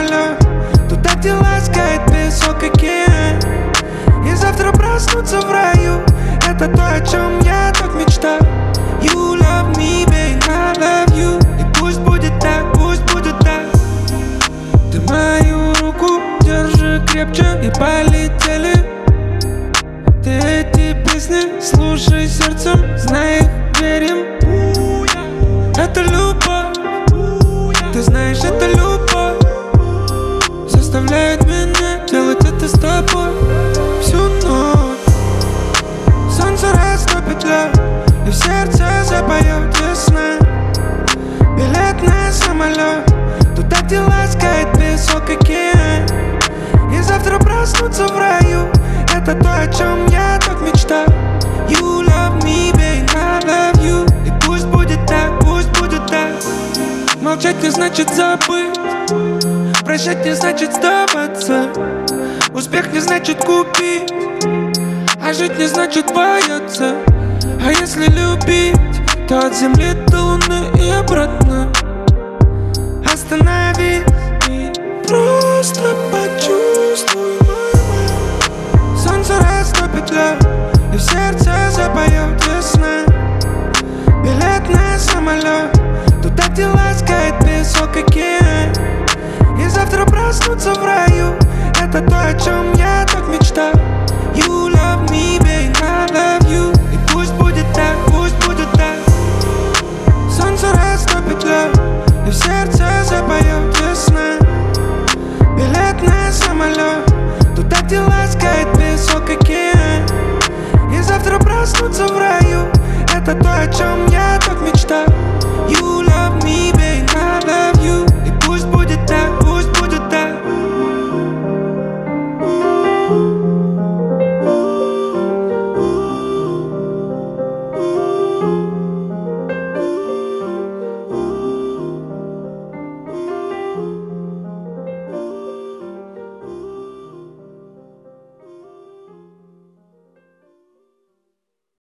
самолет, туда, где ласкает песок океан. И завтра проснуться в раю, это то, о чем я так мечтал. You love me, babe, I love you. И пусть будет так, пусть будет так. Ты мою руку держи крепче и полетели. Ты эти песни слушай сердцем, знай их, верим. Это любовь, ты знаешь, это любовь заставляет меня делать это с тобой всю ночь. Солнце растопит лед, и в сердце запоет весна. Билет на самолет, туда, где ласкает песок океан. И завтра проснуться в раю, это то, о чем я так мечтал. You love me, babe, I love you. И пусть будет так, пусть будет так. Молчать не значит забыть, прощать не значит сдаваться. Успех не значит купить, а жить не значит бояться. А если любить, то от земли до луны и обратно. Остановись и просто почувствуй мой мир. Солнце растопит лед, и в сердце запоет весна. Билет на самолет, туда, где ласкает песок океан. И завтра проснуться в раю, это то, о чем я так мечтал. You love me, babe, I love you. И пусть будет так, пусть будет так. Солнце растопит